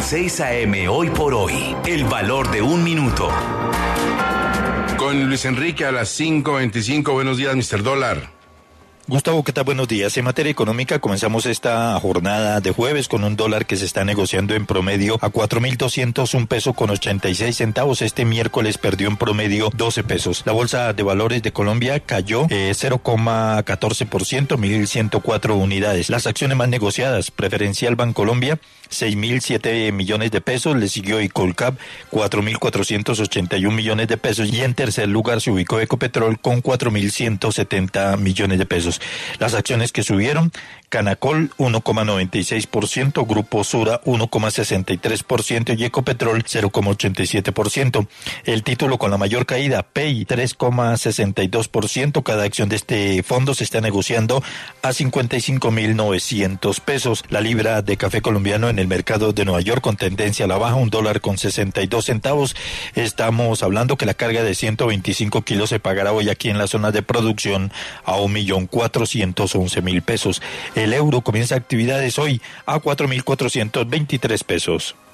En 6 AM Hoy por Hoy, el valor de un minuto. Con Luis Enrique a las 5:25. Buenos días, Mr. Dólar. Gustavo, ¿qué tal? Buenos días. En materia económica comenzamos esta jornada de jueves con un dólar que se está negociando en promedio a 4.201 pesos con 86 centavos. Este miércoles perdió en promedio 12 pesos. La Bolsa de Valores de Colombia cayó 0,14%, 1.104 unidades. Las acciones más negociadas, Preferencial Bancolombia, 6.007 millones de pesos. Le siguió Colcap, 4.481 millones de pesos. Y en tercer lugar se ubicó Ecopetrol con 4.170 millones de pesos. Las acciones que subieron: Canacol 1,96%, Grupo Sura 1,63% y Ecopetrol 0,87%. El título con la mayor caída, PEI 3,62%. Cada acción de este fondo se está negociando a 55.900 pesos. La libra de café colombiano en el mercado de Nueva York con tendencia a la baja, $1,62. Estamos hablando que la carga de 125 kilos se pagará hoy aquí en la zona de producción a 1.411.000 pesos. El euro comienza actividades hoy a 4.423 pesos.